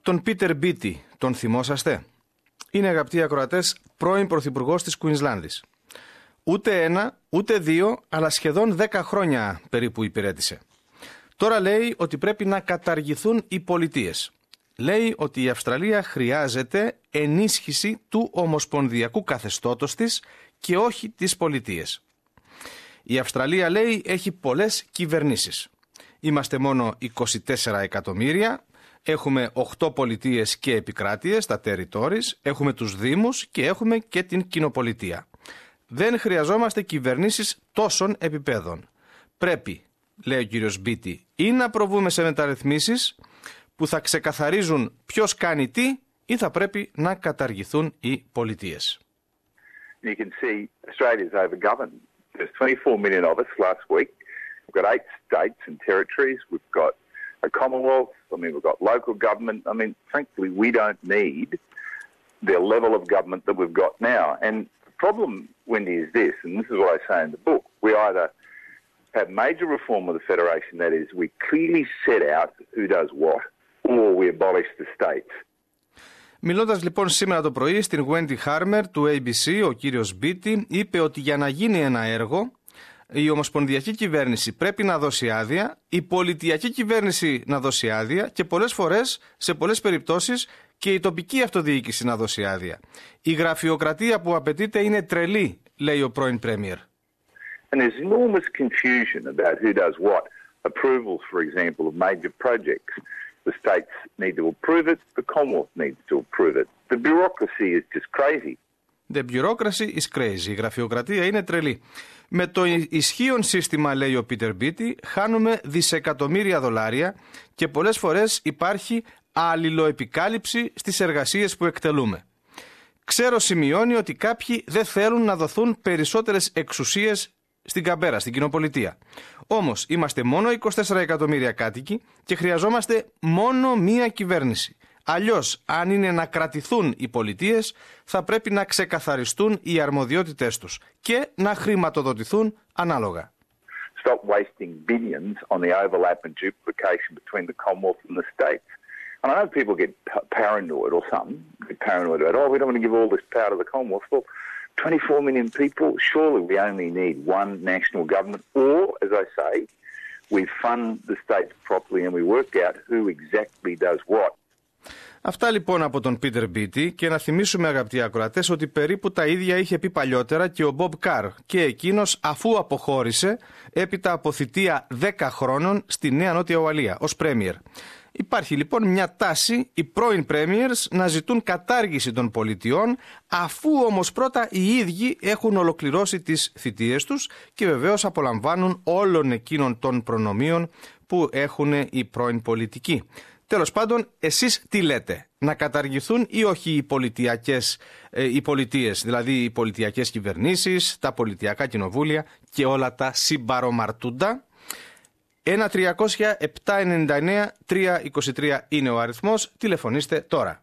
τον Πίτερ Μπίτι, τον θυμόσαστε? Είναι, αγαπητοί ακροατές, πρώην πρωθυπουργός της Κουινσλάνδης. Ούτε ένα, ούτε δύο, αλλά σχεδόν 10 χρόνια περίπου υπηρέτησε. Τώρα λέει ότι πρέπει να καταργηθούν οι πολιτείες. Λέει ότι η Αυστραλία χρειάζεται ενίσχυση του ομοσπονδιακού καθεστώτος της και όχι τις πολιτείες. Η Αυστραλία, λέει, έχει πολλές κυβερνήσεις. Είμαστε μόνο 24 εκατομμύρια, έχουμε 8 πολιτείες και επικράτειες, τα territories, έχουμε τους δήμους και έχουμε και την κοινοπολιτεία. Δεν χρειαζόμαστε κυβερνήσεις τόσων επιπέδων. Πρέπει, λέει ο κύριος Μπίτι, ή να προβούμε σε μεταρρυθμίσεις που θα ξεκαθαρίζουν ποιος κάνει τι, ή θα πρέπει να καταργηθούν οι πολιτείες. You can see Australia's overgoverned. There's 24 million of us last week. We've got 8 states and territories. We've got a Commonwealth. We've got local government. Frankly, we don't need the level of government that we've got now. And the problem, Wendy, is this, and this is what I say in the book. We either have major reform of the Federation, that is, we clearly set out who does what, or we abolish the states. Μιλώντας λοιπόν σήμερα το πρωί στην Wendy Harmer του ABC, ο κύριος Μπίτι είπε ότι για να γίνει ένα έργο, η ομοσπονδιακή κυβέρνηση πρέπει να δώσει άδεια, η πολιτιακή κυβέρνηση να δώσει άδεια και πολλές φορές, σε πολλές περιπτώσεις, και η τοπική αυτοδιοίκηση να δώσει άδεια. Η γραφειοκρατία που απαιτείται είναι τρελή, λέει ο πρώην Πρέμιερ. And there's enormous confusion about who does what. Approvals, for example, of major projects. The states need to approve it, the Commonwealth needs to approve it. The bureaucracy is just crazy. The bureaucracy is crazy. Η γραφειοκρατία είναι τρελή. Με το ισχύον σύστημα, λέει ο Πίτερ Μπίτι, χάνουμε δισεκατομμύρια δολάρια και πολλές φορές υπάρχει αλληλοεπικάλυψη στις εργασίες που εκτελούμε. Ξέρω, σημειώνει, ότι κάποιοι δεν θέλουν να δοθούν περισσότερες εξουσίες στην Καμπέρα, στην κοινοπολιτεία. Όμως είμαστε μόνο 24 εκατομμύρια κάτοικοι και χρειαζόμαστε μόνο μία κυβέρνηση. Αλλιώς, αν είναι να κρατηθούν οι πολιτείες, θα πρέπει να ξεκαθαριστούν οι αρμοδιότητές τους και να χρηματοδοτηθούν ανάλογα. Stop wasting billions on the overlap and duplication between the Commonwealth and the states. And I know people get paranoid or something, get paranoid about, we don't want to give all this power to the Commonwealth. Well, 24 million people, surely we only need one national government, or, as I say, we fund the states properly and we work out who exactly does what. Αυτά λοιπόν από τον Πίτερ Μπίτι, και να θυμίσουμε, αγαπητοί ακροατές, ότι περίπου τα ίδια είχε πει παλιότερα και ο Μπομπ Καρ, και εκείνος αφού αποχώρησε έπειτα από θητεία 10 χρόνων στη Νέα Νότια Ουαλία ως Πρέμιερ. Υπάρχει λοιπόν μια τάση οι πρώην Premiers να ζητούν κατάργηση των πολιτιών, αφού όμως πρώτα οι ίδιοι έχουν ολοκληρώσει τις θητείες τους και βεβαίως απολαμβάνουν όλων εκείνων των προνομίων που έχουν οι πρώην πολιτικοί. Τέλος πάντων, εσείς τι λέτε, να καταργηθούν ή όχι οι πολιτείες, δηλαδή οι πολιτιακές κυβερνήσεις, τα πολιτιακά κοινοβούλια και όλα τα συμπαρομαρτούντα? 1-300-799-323 είναι ο αριθμός, τηλεφωνήστε τώρα.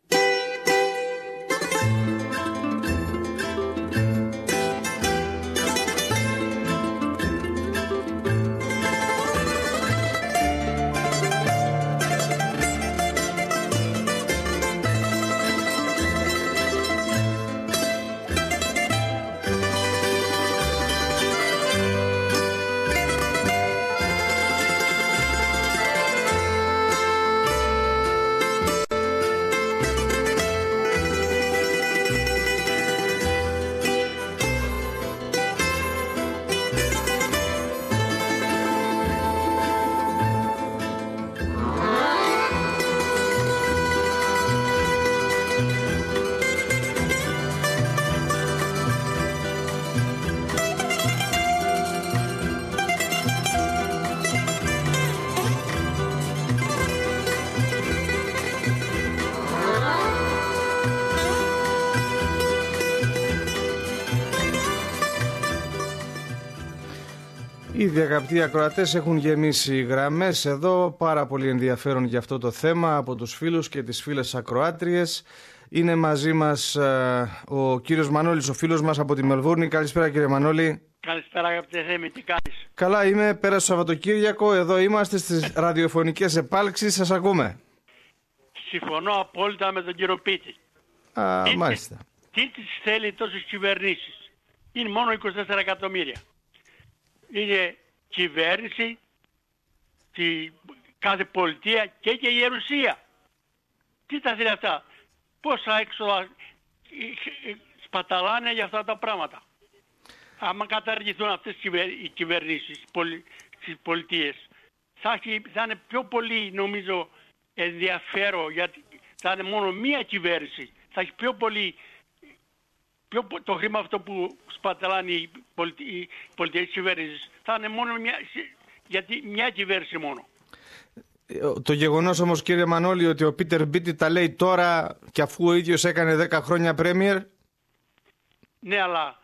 Ήδη, αγαπητοί ακροατές, έχουν γεμίσει γραμμές εδώ, πάρα πολύ ενδιαφέρον για αυτό το θέμα από τους φίλους και τις φίλες ακροάτριες. Είναι μαζί μας ο κύριος Μανώλης, ο φίλος μας από τη Μελβούρνη. Καλησπέρα, κύριε Μανώλη. Καλησπέρα, αγαπητέ Θέμη, τι κάνεις? Καλά είμαι, πέρασε το Σαββατοκύριακο, εδώ είμαστε στις ραδιοφωνικές επάλξεις, σας ακούμε. συμφωνώ απόλυτα με τον κύριο Πίτη. Μάλιστα. Τι τις θέλει τόσες κυβερνήσεις? Είναι μόνο 24 εκατομμύρια. Είναι κυβέρνηση, κάθε πολιτεία και η γερουσία. Τι τα θέλει αυτά? Πόσα έξοδα σπαταλάνε για αυτά τα πράγματα? Άμα καταργηθούν αυτές οι κυβερνήσεις στις πολιτείες, θα είναι πιο πολύ, νομίζω, ενδιαφέρον, γιατί θα είναι μόνο μία κυβέρνηση. Θα έχει πιο πολύ το χρήμα αυτό που σπαταλάνε οι πολιτικές κυβέρνησεις. Θα είναι μόνο μια κυβέρνηση μόνο. Το γεγονός όμως, κύριε Μανώλη, ότι ο Πίτερ Μπίτι τα λέει τώρα και αφού ο ίδιος έκανε 10 χρόνια πρέμιερ. Ναι, αλλά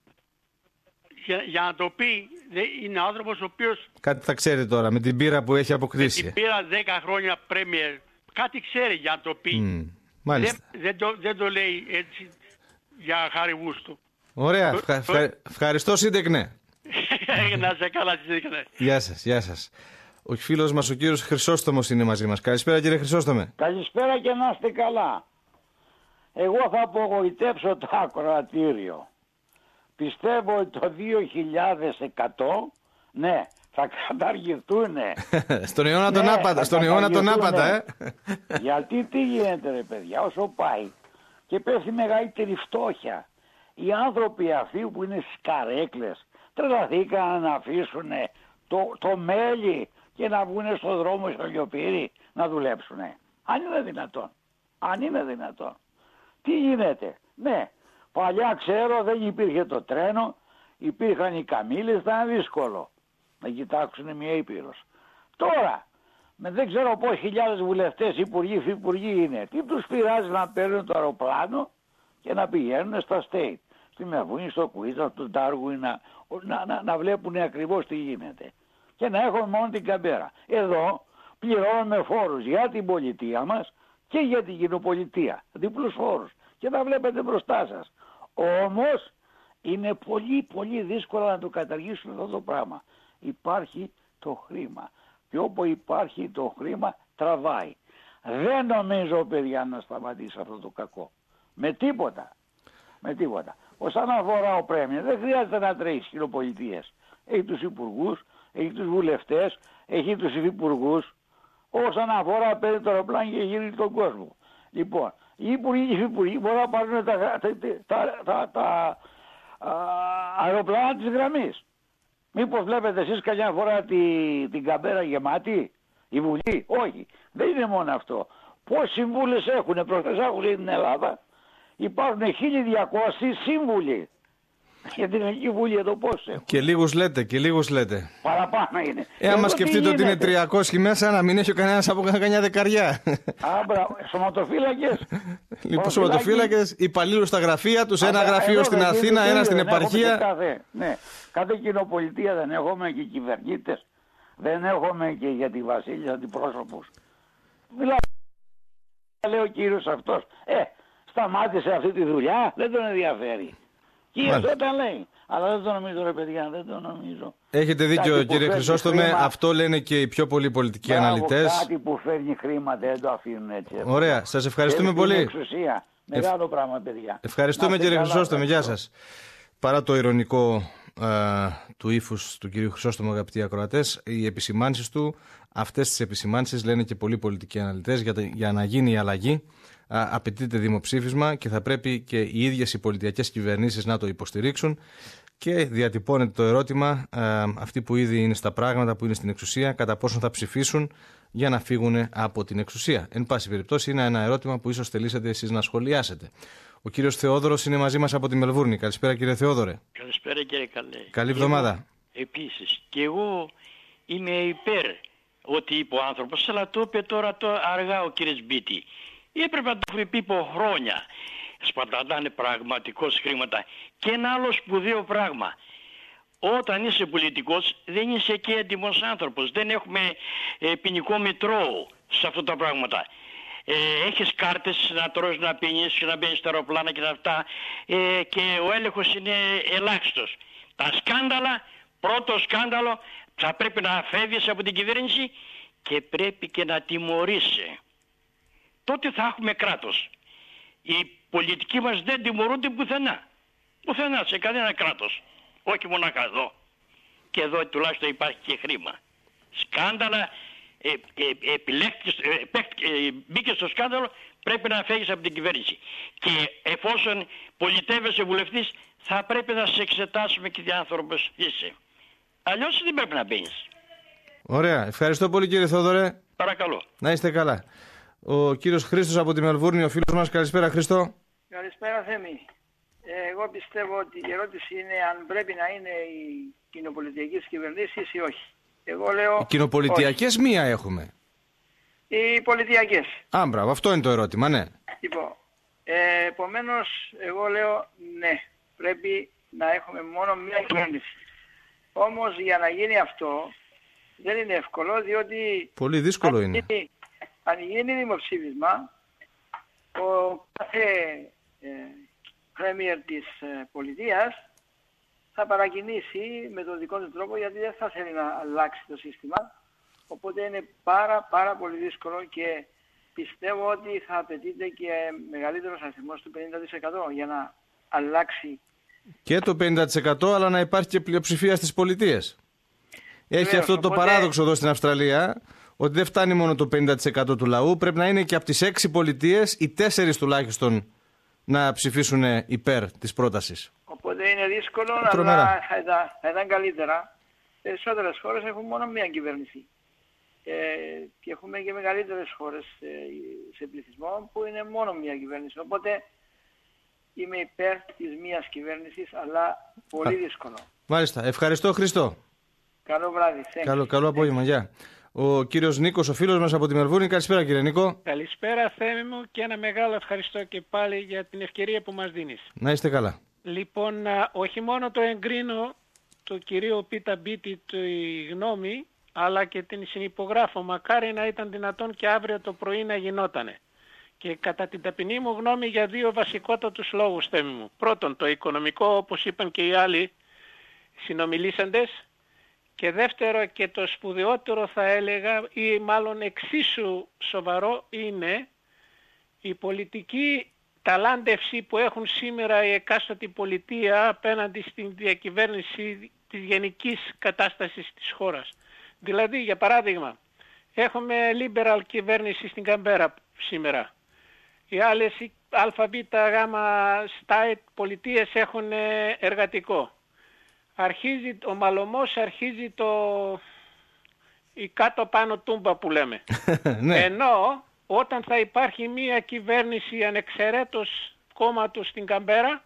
για να το πει, είναι άνθρωπος ο οποίος... Κάτι θα ξέρει τώρα με την πείρα που έχει αποκτήσει. Με την πείρα 10 χρόνια πρέμιερ. Κάτι ξέρει για να το πει. Μάλιστα. Δεν το λέει έτσι για χάρη γούστου. Ωραία. Ευχαριστώ, Σύντεκνε. Να σε καλά, Σύντεκνε. Γεια σας, γεια σας. Ο φίλος μας, ο κύριος Χρυσόστομος, είναι μαζί μας. Καλησπέρα, κύριε Χρυσόστομε. Καλησπέρα και να είστε καλά. Εγώ θα απογοητεύσω το ακροατήριο. Πιστεύω ότι το 2100, ναι, θα καταργηθούνε. Στον αιώνα τον άπαντα, στον αιώνα τον άπαντα, Γιατί τι γίνεται, ρε παιδιά, όσο πάει και πέφτει μεγαλύτερη φτώχεια. Οι άνθρωποι αυτοί που είναι στις καρέκλες τρελαθήκαν να αφήσουν το μέλι και να βγουν στον δρόμο στο Λιοπύρι να δουλέψουν. Αν είναι δυνατόν. Αν είναι δυνατόν. Τι γίνεται? Ναι, παλιά ξέρω δεν υπήρχε το τρένο, υπήρχαν οι καμήλες, ήταν δύσκολο να κοιτάξουν μια ήπειρος. Τώρα, με δεν ξέρω πόσοι χιλιάδες βουλευτές, υπουργοί, υφυπουργοί είναι, τι τους πειράζει να παίρνουν το αεροπλάνο και να πηγαίνουν στα state, στη Μεβούνη, στο Κουίτσα, στο Ντάργουι, να βλέπουν ακριβώς τι γίνεται. Και να έχουν μόνο την καμπέρα. Εδώ πληρώνουμε φόρους για την πολιτεία μας και για την κοινοπολιτεία. Διπλούς φόρους. Και τα βλέπετε μπροστά σας. Όμως είναι πολύ πολύ δύσκολο να το καταργήσουν αυτό το πράγμα. Υπάρχει το χρήμα. Και όπου υπάρχει το χρήμα τραβάει. Δεν νομίζω, παιδιά, να σταματήσει αυτό το κακό. Με τίποτα. Με τίποτα. Όσον αφορά ο Πρέμιερ, δεν χρειάζεται να τρέχει στις κοινοπολιτείες. Έχει τους υπουργούς, έχει τους βουλευτές, έχει τους υφυπουργούς. Όσον αφορά παίρνει το αεροπλάνο και γύρει τον κόσμο. Λοιπόν, οι υπουργοί και οι υφυπουργοί μπορούν να πάρουν τα αεροπλάνα της γραμμής. Μήπως βλέπετε εσείς καμιά φορά την καμπέρα γεμάτη, η Βουλή? Όχι, δεν είναι μόνο αυτό. Πόσοι συμβούλες έχουν? Προχθές άκουσα στην Ελλάδα, υπάρχουν 1200 σύμβουλοι. Για την Ελληνική Βουλή εδώ πώς έχουν? Και λίγους λέτε, και λίγους λέτε. Παραπάνω είναι. Άμα σκεφτείτε ότι είναι 300 μέσα, να μην έχει ο κανένας από κανένα δεκαριά. Σωματοφύλακες. Λοιπόν, σωματοφύλακες, υπαλλήλους στα γραφεία τους, ένα γραφείο στην Αθήνα, ένα στην επαρχία. Ναι, κάθε κοινοπολιτεία δεν έχουμε και κυβερνήτες, δεν έχουμε και για τη Βασίλισσα αντιπρόσωπους. Μιλάω, λέει ο κύριος αυτός, σταμάτησε αυτή τη δουλειά, δεν τον ενδιαφέρει. Και αυτό τα λέει. Αλλά δεν το νομίζω, ρε παιδιά, δεν το νομίζω. Έχετε δίκιο, κύριε Χρυσόστομε, αυτό λένε και οι πιο πολλοί πολιτικοί αναλυτές. Κάτι που φέρνει χρήμα δεν το αφήνουν έτσι. Ωραία, σας ευχαριστούμε πολύ. Εξουσία. Μεγάλο πράγμα, παιδιά. Ευχαριστούμε, κύριε Χρυσόστομε, γεια σας. Παρά το ειρωνικό του ύφους του κυρίου Χρυσόστομου, αγαπητοί ακροατές, οι επισημάνσεις του, αυτές τις επισημάνσεις λένε και πολλοί πολιτικοί αναλυτές, για να γίνει η αλλαγή απαιτείται δημοψήφισμα και θα πρέπει και οι ίδιες οι πολιτιακές κυβερνήσεις να το υποστηρίξουν. Και διατυπώνεται το ερώτημα, αυτοί που ήδη είναι στα πράγματα, που είναι στην εξουσία, κατά πόσον θα ψηφίσουν για να φύγουν από την εξουσία. Εν πάση περιπτώσει, είναι ένα ερώτημα που ίσως θελήσετε εσείς να σχολιάσετε. Ο κύριος Θεόδωρος είναι μαζί μας από τη Μελβούρνη. Καλησπέρα, κύριε Θεόδωρε. Καλησπέρα, κύριε Καλέ. Καλή εβδομάδα. Επίσης, και εγώ είμαι υπέρ ότι είπε ο άνθρωπος, αλλά το είπε τώρα αργά ο κύριος Μπίτη. Έπρεπε να το έχουμε πει από χρόνια. Σπαταλάνε πραγματικώς χρήματα. Και ένα άλλο σπουδαίο πράγμα. Όταν είσαι πολιτικός δεν είσαι και έντιμος άνθρωπος. Δεν έχουμε ποινικό μητρό σε αυτά τα πράγματα. Έχεις κάρτες να τρως, να πίνεις και να μπαίνεις στα αεροπλάνα και αυτά, και ο έλεγχος είναι ελάχιστος. Τα σκάνδαλα, πρώτο σκάνδαλο, θα πρέπει να φεύγεις από την κυβέρνηση και πρέπει και να τιμωρείσαι. τότε θα έχουμε κράτος. Οι πολιτικοί μας δεν τιμωρούνται πουθενά. Πουθενά, σε κανένα κράτος. Όχι μονάχα εδώ. Και εδώ τουλάχιστον υπάρχει και χρήμα. Σκάνδαλα, μπήκε στο σκάνδαλο, πρέπει να φύγεις από την κυβέρνηση. Και εφόσον πολιτεύεσαι βουλευτής, θα πρέπει να σε εξετάσουμε και τι άνθρωπος είσαι. Αλλιώς δεν πρέπει να μπαίνεις. Ωραία. Ευχαριστώ πολύ, κύριε Θόδωρε. Παρακαλώ. Να είστε καλά. Ο κύριος Χρήστος από τη Μελβούρνη, ο φίλος μας. Καλησπέρα, Χρήστο. Καλησπέρα, Θέμη. Εγώ πιστεύω ότι η ερώτηση είναι αν πρέπει να είναι οι κοινοπολιτιακές κυβερνήσεις ή όχι. Εγώ λέω. Οι κοινοπολιτιακές όχι. Μία έχουμε. Οι πολιτιακές. Μπράβο, αυτό είναι το ερώτημα, ναι. Λοιπόν, επομένως, εγώ λέω ναι. Πρέπει να έχουμε μόνο μία κυβέρνηση. Όμως για να γίνει αυτό δεν είναι εύκολο, διότι. Πολύ δύσκολο είναι. Αν γίνει δημοψήφισμα, ο κάθε πρέμιερ της πολιτείας θα παρακινήσει με τον δικό του τρόπο, γιατί δεν θα θέλει να αλλάξει το σύστημα. Οπότε είναι πάρα πολύ δύσκολο και πιστεύω ότι θα απαιτείται και μεγαλύτερος αριθμός του 50% για να αλλάξει. Και το 50% αλλά να υπάρχει και πλειοψηφία στις πολιτείες. Έχει αυτό το παράδοξο εδώ στην Αυστραλία, ότι δεν φτάνει μόνο το 50% του λαού, πρέπει να είναι και από τις 6 πολιτείες οι 4 τουλάχιστον να ψηφίσουν υπέρ της πρότασης. Οπότε είναι δύσκολο, αλλά θα ήταν καλύτερα. Περισσότερες χώρες έχουν μόνο μία κυβέρνηση. Και έχουμε και μεγαλύτερες χώρες σε πληθυσμό που είναι μόνο μία κυβέρνηση. Οπότε είμαι υπέρ της μίας κυβέρνησης, αλλά πολύ δύσκολο. Μάλιστα. Ευχαριστώ, Χριστό. Καλό βράδυ. Καλό απόγευμα. Γεια. Ο κύριος Νίκος, ο φίλος μας από τη Μελβούρνη. Καλησπέρα, κύριε Νίκο. Καλησπέρα, Θέμη μου, και ένα μεγάλο ευχαριστώ και πάλι για την ευκαιρία που μας δίνεις. Να είστε καλά. Λοιπόν, όχι μόνο το εγκρίνω το κυρίο Πίτα Μπίτι τη γνώμη, αλλά και την συνυπογράφω. Μακάρι να ήταν δυνατόν και αύριο το πρωί να γινότανε. Και κατά την ταπεινή μου γνώμη για 2 βασικότατους λόγους, Θέμη μου. Πρώτον, το οικονομικό, όπως είπαν και οι άλλοι συνομιλήσαντες. Και δεύτερο και το σπουδαιότερο θα έλεγα, ή μάλλον εξίσου σοβαρό, είναι η πολιτική ταλάντευση που έχουν σήμερα η εκάστοτε πολιτεία απέναντι στην διακυβέρνηση της γενικής κατάστασης της χώρας. Δηλαδή, για παράδειγμα, έχουμε liberal κυβέρνηση στην Καμπέρα σήμερα. Οι άλλες ΑΒ, ΣΤΑΕ πολιτείες έχουν εργατικό. Αρχίζει ο μαλωμός, αρχίζει η κάτω πάνω τούμπα που λέμε. Ναι. Ενώ όταν θα υπάρχει μια κυβέρνηση ανεξαιρέτως κόμματος στην Καμπέρα,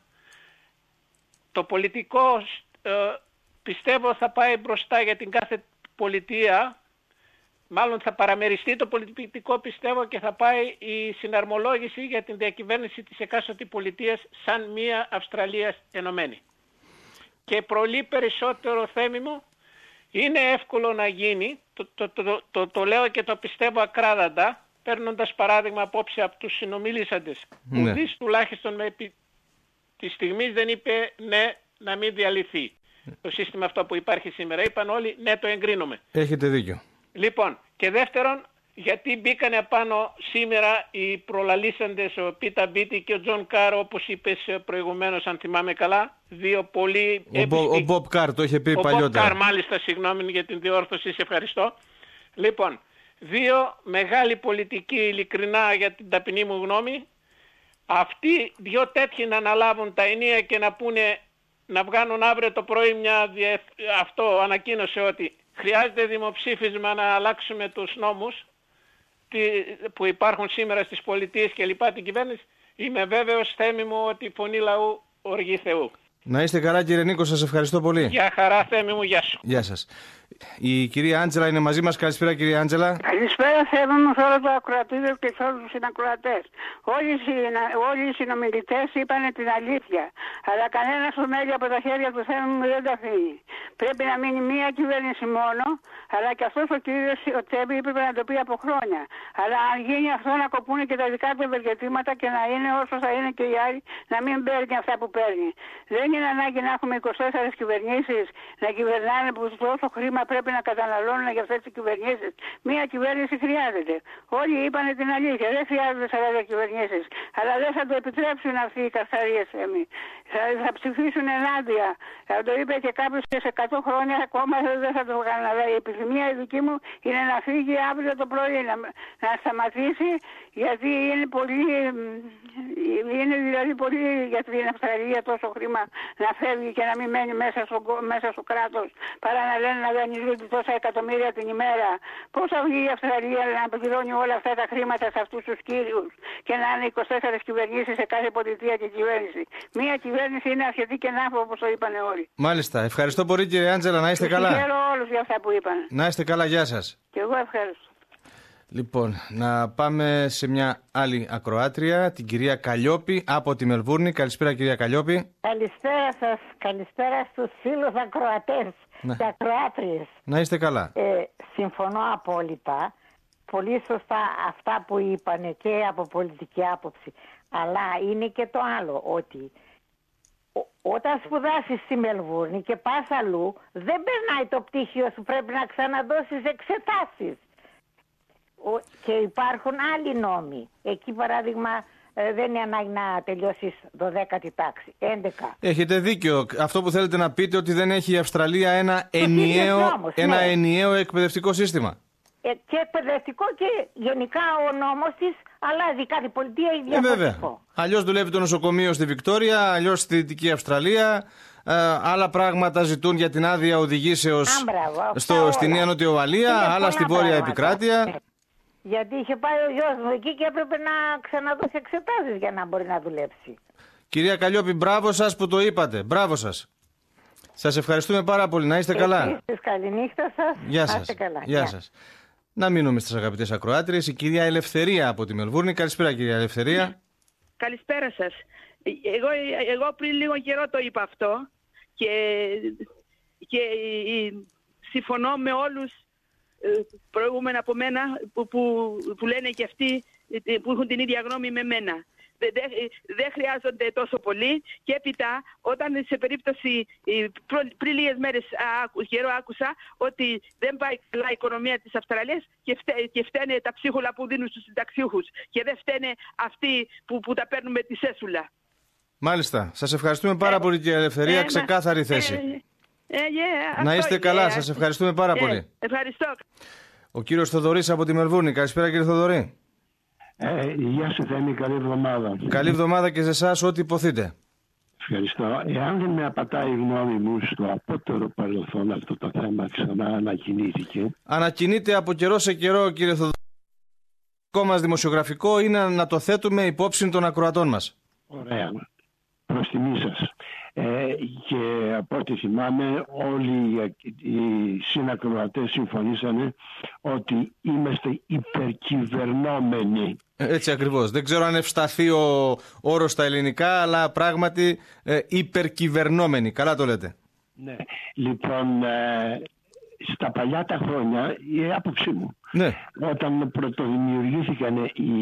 το πολιτικό πιστεύω θα πάει μπροστά για την κάθε πολιτεία, μάλλον θα παραμεριστεί το πολιτικό πιστεύω και θα πάει η συναρμολόγηση για την διακυβέρνηση της εκάστοτε πολιτείας σαν μια Αυστραλία ενωμένη. Και προλεί περισσότερο, Θέμη μου, είναι εύκολο να γίνει, το λέω και το πιστεύω ακράδαντα, παίρνοντας παράδειγμα απόψε από τους συνομιλήσαντες. Ναι. Ουδής τουλάχιστον τη στιγμή δεν είπε ναι να μην διαλυθεί το σύστημα αυτό που υπάρχει σήμερα. Είπαν όλοι ναι, το εγκρίνουμε. Έχετε δίκιο. Λοιπόν, και δεύτερον, γιατί μπήκανε απάνω σήμερα οι προλαλήσαντες, ο Πίτα Μπίτι και ο Τζον Καρ, όπως είπες προηγουμένως, αν θυμάμαι καλά, 2 πολύ... Ο Μπομπ Καρ το είχε πει παλιότερα. Ο Μπομπ Καρ, μάλιστα, συγγνώμη για την διόρθωση, σε ευχαριστώ. Λοιπόν, 2 μεγάλοι πολιτικοί, ειλικρινά για την ταπεινή μου γνώμη, αυτοί 2 τέτοιοι να αναλάβουν τα ενία και να πούνε, να βγάνουν αύριο το πρωί αυτό ανακοίνωσε ότι χρειάζεται δημοψήφισμα να αλλάξουμε τους νόμους που υπάρχουν σήμερα στις πολιτείες και λοιπά την κυβέρνηση, είμαι βέβαιος, Θέμη μου, ότι η φωνή λαού οργή Θεού. Να είστε καλά, κύριε Νίκο, σας ευχαριστώ πολύ. Γεια χαρά, Θέμη μου, γεια σου. Γεια σας. Η κυρία Άντζελα είναι μαζί μας. Καλησπέρα, κυρία Άντζελα. Καλησπέρα, Θέμη μου, σε όλο το ακροατήριο και σε όλους τους συνακροατές. Όλοι οι συνομιλητές είπαν την αλήθεια. Αλλά κανένα μέλη από τα χέρια του Θέμη μου δεν τα αφήνει. Πρέπει να μείνει μία κυβέρνηση μόνο, αλλά και αυτός ο κύριος ο Τσέμπη έπρεπε να το πει από χρόνια. Αλλά αν γίνει αυτό, να κοπούνε και τα δικά του ευεργετήματα και να είναι όσο θα είναι και οι άλλοι, να μην παίρνει αυτά που παίρνει. Δεν είναι ανάγκη να έχουμε 24 κυβερνήσεις να κυβερνάνε που τόσο χρήμα χρήμα πρέπει να καταναλώνουν για αυτές τις κυβερνήσεις. Μία κυβέρνηση χρειάζεται. Όλοι είπαν την αλήθεια. Δεν χρειάζονται 40 κυβερνήσεις. Αλλά δεν θα το επιτρέψουν αυτοί οι καθαρίες έμοι. Θα ψηφίσουν ενάντια. Θα το είπε και κάποιος και σε 100 χρόνια ακόμα δεν θα το κάνουν. Αλλά η επιθυμία η δική μου είναι να φύγει αύριο το πρωί, να σταματήσει, γιατί είναι δηλαδή πολύ για την Αυστραλία τόσο χρήμα να φεύγει και να μην μένει μέσα στο κράτος, παρά να λένε να δανειζούνται τόσα εκατομμύρια την ημέρα. Πώς θα βγει η Αυστραλία να πληρώνει όλα αυτά τα χρήματα σε αυτούς τους κύριους και να είναι 24 κυβερνήσεις σε κάθε πολιτεία και κυβέρνηση? Μία κυβέρνηση είναι αρκετή και να, όπως το είπαν όλοι. Μάλιστα. Ευχαριστώ πολύ, κύριε Άντζελα. Να είστε καλά. Συγχαίρω όλους για αυτά που είπαν. Να είστε καλά. Γεια σας. Και εγώ ευχαριστώ. Λοιπόν, να πάμε σε μια άλλη ακροάτρια, την κυρία Καλλιόπη από τη Μελβούρνη. Καλησπέρα, κυρία Καλλιόπη. Καλησπέρα σας. Καλησπέρα στους φίλους ακροατές και ακροάτριες. Να είστε καλά. Συμφωνώ απόλυτα. Πολύ σωστά αυτά που είπανε και από πολιτική άποψη. Αλλά είναι και το άλλο, ότι όταν σπουδάσεις στη Μελβούρνη και πας αλλού, δεν περνάει το πτυχίο σου, πρέπει να ξαναδώσεις εξετάσεις. Και υπάρχουν άλλοι νόμοι. Εκεί παράδειγμα δεν είναι ανάγκη να τελειώσεις 12η τάξη, 11. Έχετε δίκιο. Αυτό που θέλετε να πείτε ότι δεν έχει η Αυστραλία ένα ενιαίο εκπαιδευτικό σύστημα. Και εκπαιδευτικό και γενικά ο νόμος της αλλάζει κάθε πολιτεία διαφορετικό. Βέβαια. Αλλιώς δουλεύει το νοσοκομείο στη Βικτόρια, αλλιώς στη Δυτική Αυστραλία. Άλλα πράγματα ζητούν για την άδεια οδηγήσεως στη Νέα Νότια Ουαλία, άλλα στην Βόρεια Επικράτεια. Γιατί είχε πάει ο γιος μου εκεί και έπρεπε να ξαναδώσει εξετάσεις για να μπορεί να δουλέψει. Κυρία Καλλιόπη, μπράβο σας που το είπατε. Μπράβο σας. Σας ευχαριστούμε πάρα πολύ. Να είστε καλά. Καληνύχτα σας. Γεια σας. Γεια σας. Να μείνουμε στις αγαπητές ακροάτριες. Η κυρία Ελευθερία από τη Μελβούρνη. Καλησπέρα, κυρία Ελευθερία. Καλησπέρα σας. Εγώ πριν λίγο καιρό το είπα αυτό και συμφωνώ με όλους προηγούμενα από μένα που λένε και αυτοί που έχουν την ίδια γνώμη με μένα. Δεν χρειάζονται τόσο πολύ και έπειτα όταν σε περίπτωση πριν λίγες μέρες καιρό άκουσα ότι δεν πάει καλά η οικονομία της Αυστραλίας και φταίνε τα ψίχουλα που δίνουν στους συνταξιούχους και δεν φταίνε αυτοί που τα παίρνουν με τη σέσουλα. Μάλιστα. Σας ευχαριστούμε πάρα πολύ, κύριε Ελευθερία. Ξεκάθαρη θέση. Να είστε καλά. Σας ευχαριστούμε πάρα πολύ. Ευχαριστώ. Ο κύριος Θοδωρής από τη Μελβούρνη. Καλησπέρα, κύριε Θοδωρή. Γεια σου, Θέμη, καλή εβδομάδα. Καλή εβδομάδα και σε εσάς, ό,τι υποθείτε. Ευχαριστώ. Εάν δεν με απατάει η γνώμη μου, στο απότερο παρελθόν αυτό το θέμα ξανά ανακοινήθηκε. Ανακοινείται από καιρό σε καιρό, κύριε Θοδωρή. Το δικό μας δημοσιογραφικό είναι να το θέτουμε υπόψη των ακροατών μας. Ωραία. Προς τιμή σας. Και από ό,τι θυμάμαι όλοι οι συνακροατές συμφωνήσανε ότι είμαστε υπερκυβερνόμενοι. Έτσι ακριβώς. Δεν ξέρω αν ευσταθεί ο όρος στα ελληνικά, αλλά πράγματι υπερκυβερνόμενοι. Καλά το λέτε. Ναι. Λοιπόν, στα παλιά τα χρόνια, η άποψή μου, ναι, όταν πρωτοδημιουργήθηκαν οι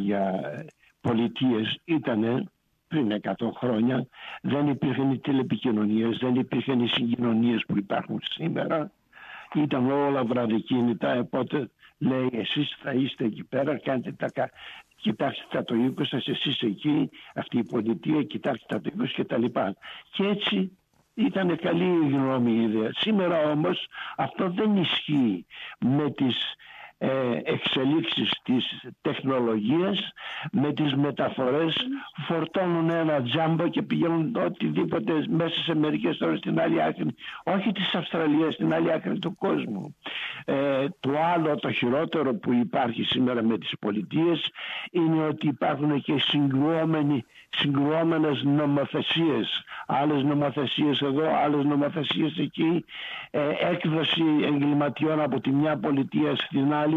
πολιτείες ήταν πριν 100 χρόνια, δεν υπήρχαν οι τηλεπικοινωνίες, δεν υπήρχαν οι συγκοινωνίες που υπάρχουν σήμερα. Ήταν όλα βραδικίνητα, οπότε λέει εσείς θα είστε εκεί πέρα, κοιτάξτε το οίκο σας, εσείς εκεί, αυτή η πολιτεία, κοιτάξτε το οίκο κτλ. Και έτσι ήταν καλή η γνώμη η ιδέα. Σήμερα όμως αυτό δεν ισχύει με τις εξελίξεις της τεχνολογίας, με τις μεταφορές, φορτώνουν ένα τζάμπο και πηγαίνουν οτιδήποτε μέσα σε μερικές ώρες στην άλλη άκρη, όχι της Αυστραλίας, στην άλλη άκρη του κόσμου. Το άλλο, το χειρότερο που υπάρχει σήμερα με τις πολιτείες είναι ότι υπάρχουν και συγκρουόμενες νομοθεσίες, άλλες νομοθεσίες εδώ, άλλες νομοθεσίες εκεί, έκδοση εγκληματιών από τη μια πολιτεία στην άλλη,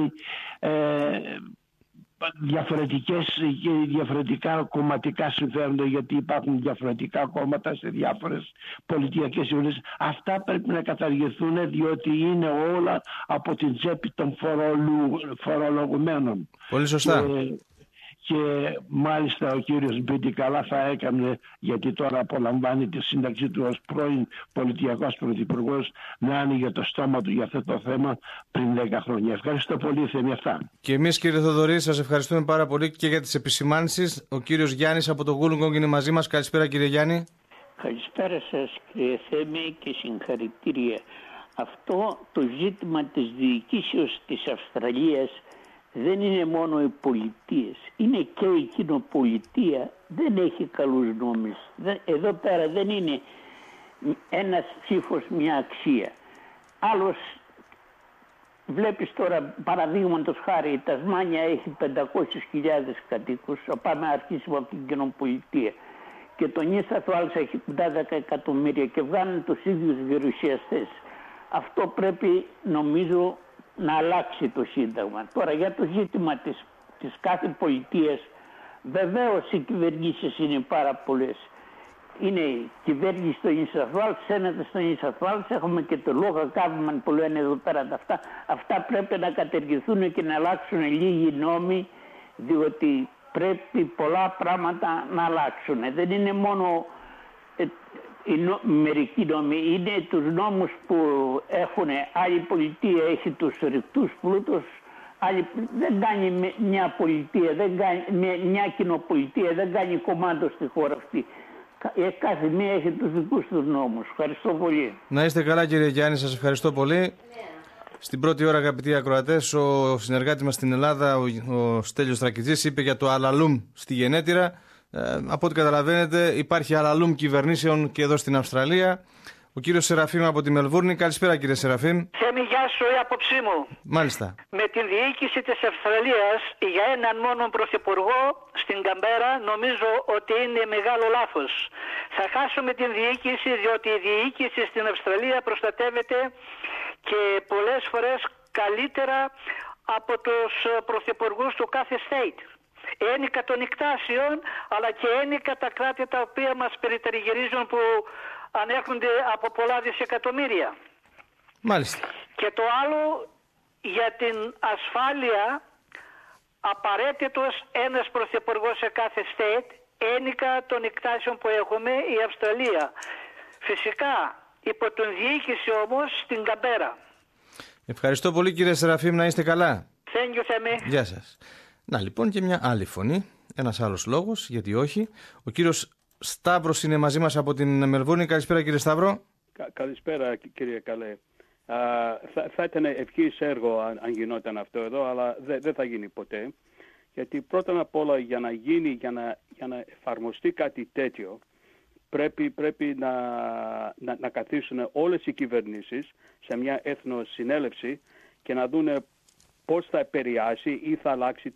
διαφορετικές και διαφορετικά κομματικά συμφέροντα, γιατί υπάρχουν διαφορετικά κόμματα σε διάφορες πολιτιακές συμβουλές. Αυτά πρέπει να καταργηθούν, διότι είναι όλα από την τσέπη των φορολογουμένων. Πολύ σωστά. και μάλιστα ο κύριος Μπίτη καλά θα έκανε, γιατί τώρα απολαμβάνει τη σύνταξη του ως πρώην πολιτιακός πρωθυπουργός, να άνοιγε το στόμα του για αυτό το θέμα πριν 10 χρόνια. Ευχαριστώ πολύ, Θέμη, αυτά. Και εμείς, κύριε Θοδωρή, σας ευχαριστούμε πάρα πολύ και για τις επισημάνσεις. Ο κύριος Γιάννης από το Wollongong είναι μαζί μας. Καλησπέρα, κύριε Γιάννη. Καλησπέρα σας, κύριε Θέμη, και συγχαρητήρια. Αυτό το ζήτημα της διοικήσεως της Αυστραλίας δεν είναι μόνο οι πολιτείες, είναι και η κοινοπολιτεία. Δεν έχει καλούς νόμους. Εδώ πέρα δεν είναι ένας ψήφος μια αξία. Άλλος, βλέπεις τώρα παραδείγματος χάρη, η Τασμάνια έχει 500.000 κατοίκους, πάμε να αρχίσουμε από την κοινοπολιτεία. Και το New South Wales έχει 10 εκατομμύρια και βγάλουν τους ίδιους γερουσιαστές. Αυτό πρέπει, νομίζω, να αλλάξει το Σύνταγμα. Τώρα για το ζήτημα της κάθε πολιτείας, βεβαίως οι κυβερνήσεις είναι πάρα πολλές. Είναι η κυβέρνηση στο New South Wales, σένεται στο New South Wales, έχουμε και το local government που λένε εδώ πέρα αυτά. Αυτά πρέπει να κατεργηθούν και να αλλάξουν λίγοι νόμοι, διότι πρέπει πολλά πράγματα να αλλάξουν. Δεν είναι μόνο μερικοί νόμοι, είναι τους νόμους που έχουν άλλη πολιτεία, έχει τους ρηκτούς πλούτους, δεν κάνει μια πολιτεία, μια κοινοπολιτεία, δεν κάνει κομμάτι στη χώρα αυτή. Κάθε μία έχει τους δικούς τους νόμους. Ευχαριστώ πολύ. Να είστε καλά, κύριε Γιάννη, σας ευχαριστώ πολύ. Στην πρώτη ώρα, αγαπητοί ακροατές, ο συνεργάτης μας στην Ελλάδα, ο Στέλιος Τρακιτζής, είπε για το αλαλούμ στη γενέτειρα. Από ό,τι καταλαβαίνετε, υπάρχει αλαλούμ κυβερνήσεων και εδώ στην Αυστραλία. Ο κύριος Σεραφείμ από τη Μελβούρνη. Καλησπέρα, κύριε Σεραφείμ. Θέμη, γεια σου, η άποψή μου. Μάλιστα. Με την διοίκηση της Αυστραλίας για έναν μόνο πρωθυπουργό στην Καμπέρα νομίζω ότι είναι μεγάλο λάθος. Θα χάσουμε την διοίκηση, διότι η διοίκηση στην Αυστραλία προστατεύεται και πολλές φορές καλύτερα από τους πρωθυπουργούς του κάθε state. Ένικα των εκτάσεων, αλλά και ένικα τα κράτη τα οποία μας περιτριγυρίζουν που ανέρχονται από πολλά δισεκατομμύρια. Μάλιστα. Και το άλλο, για την ασφάλεια, απαραίτητος ένας πρωθυπουργός σε κάθε state, ένικα των εκτάσεων που έχουμε η Αυστραλία. Φυσικά, υπό την διοίκηση όμως στην Καμπέρα. Ευχαριστώ πολύ, κύριε Σεραφείμ, να είστε καλά. Thank you, Θέμη. Γεια σας. Να λοιπόν και μια άλλη φωνή, ένας άλλος λόγος, γιατί όχι. Ο κύριος Σταύρος είναι μαζί μας από την Μελβούρνη. Καλησπέρα, κύριε Σταύρο. Καλησπέρα, κύριε Καλέ. Θα ήταν ευχής έργο αν γινόταν αυτό εδώ, αλλά δεν θα γίνει ποτέ. Γιατί πρώτα απ' όλα για να γίνει, για να εφαρμοστεί κάτι τέτοιο, πρέπει να καθίσουν όλες οι κυβερνήσεις σε μια εθνοσυνέλευση και να δούνε πώς θα επηρεάσει ή θα αλλάξει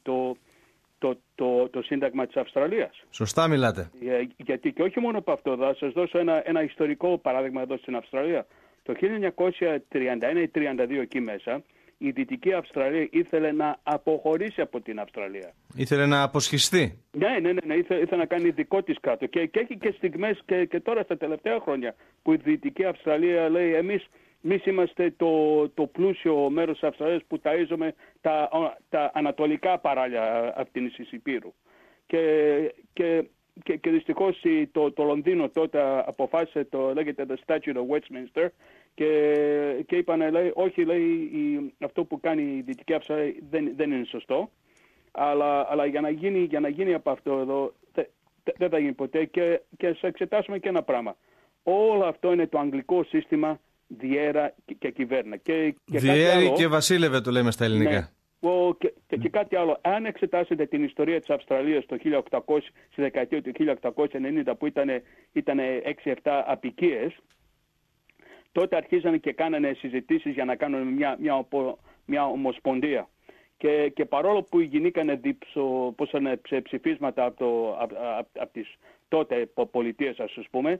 το Σύνταγμα της Αυστραλίας. Σωστά μιλάτε. Γιατί και όχι μόνο από αυτό, θα σας δώσω ένα ιστορικό παράδειγμα εδώ στην Αυστραλία. Το 1931 ή 1932 εκεί μέσα, η Δυτική Αυστραλία ήθελε να αποχωρήσει από την Αυστραλία. Ήθελε να αποσχιστεί. Ναι, ήθελε να κάνει δικό της κράτο. Και έχει και στιγμές και τώρα στα τελευταία χρόνια που η Δυτική Αυστραλία λέει εμείς είμαστε το πλούσιο μέρος της Αυστραλίας που ταΐζουμε τα ανατολικά παράλια από την Ισυπήρου. Και δυστυχώς το Λονδίνο τότε αποφάσισε λέγεται the Statute of Westminster και είπανε λέει, όχι λέει αυτό που κάνει η Δυτική Αυστραλία δεν είναι σωστό, αλλά για να γίνει από αυτό εδώ δεν θα γίνει ποτέ και θα εξετάσουμε και ένα πράγμα. Όλο αυτό είναι το αγγλικό σύστημα διέρα και κυβέρνα. Διέρη και βασίλευε το λέμε στα ελληνικά. Ναι. Και κάτι άλλο, αν εξετάσετε την ιστορία της Αυστραλίας στη δεκαετία του 1890 που ήταν 6-7 απικίες, τότε αρχίζανε και κάνανε συζητήσεις για να κάνουν μια ομοσπονδία. Και παρόλο που γινήκανε ψηφίσματα από τις τότε πολιτείες, ας πούμε,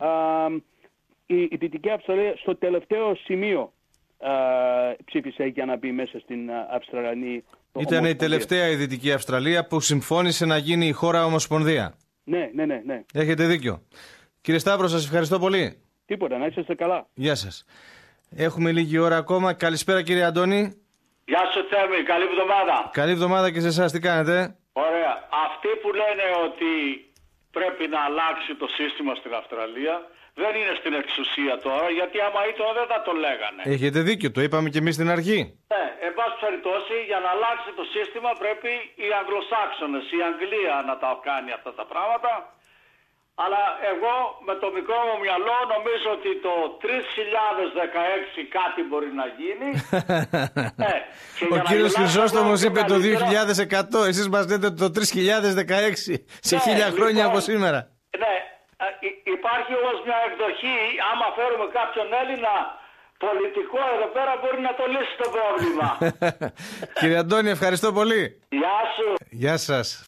η Δυτική Αυστραλία στο τελευταίο σημείο ψήφισε για να μπει μέσα στην Αυστραλιανή Ομοσπονδία. Ήταν η τελευταία η Δυτική Αυστραλία που συμφώνησε να γίνει η χώρα Ομοσπονδία. Ναι. Έχετε δίκιο. Κύριε Σταύρο, σας ευχαριστώ πολύ. Τίποτα, να είσαστε καλά. Γεια σας. Έχουμε λίγη ώρα ακόμα. Καλησπέρα, κύριε Αντώνη. Γεια σου, Θέμη. Καλή εβδομάδα. Καλή εβδομάδα και σε εσάς. Τι κάνετε? Ωραία. Αυτοί που λένε ότι πρέπει να αλλάξει το σύστημα στην Αυστραλία δεν είναι στην εξουσία τώρα, γιατί άμα ήταν δεν θα το λέγανε. Έχετε δίκιο, το είπαμε και εμείς στην αρχή. Ναι, εν πάση περιπτώσει, για να αλλάξει το σύστημα πρέπει οι Αγγλοσάξονες, η Αγγλία να τα κάνει αυτά τα πράγματα. Αλλά εγώ με το μικρό μου μυαλό νομίζω ότι το 3016 κάτι μπορεί να γίνει. Ο κύριος Χρυσόστομος είπε το 2100, εσείς μας λέτε το 3016 σε 1000 χρόνια από σήμερα. Ναι, υπάρχει όμως μια εκδοχή, άμα φέρουμε κάποιον Έλληνα πολιτικό εδώ πέρα μπορεί να το λύσει το πρόβλημα. Κύριε Αντώνη, ευχαριστώ πολύ. Γεια σου. Γεια σας.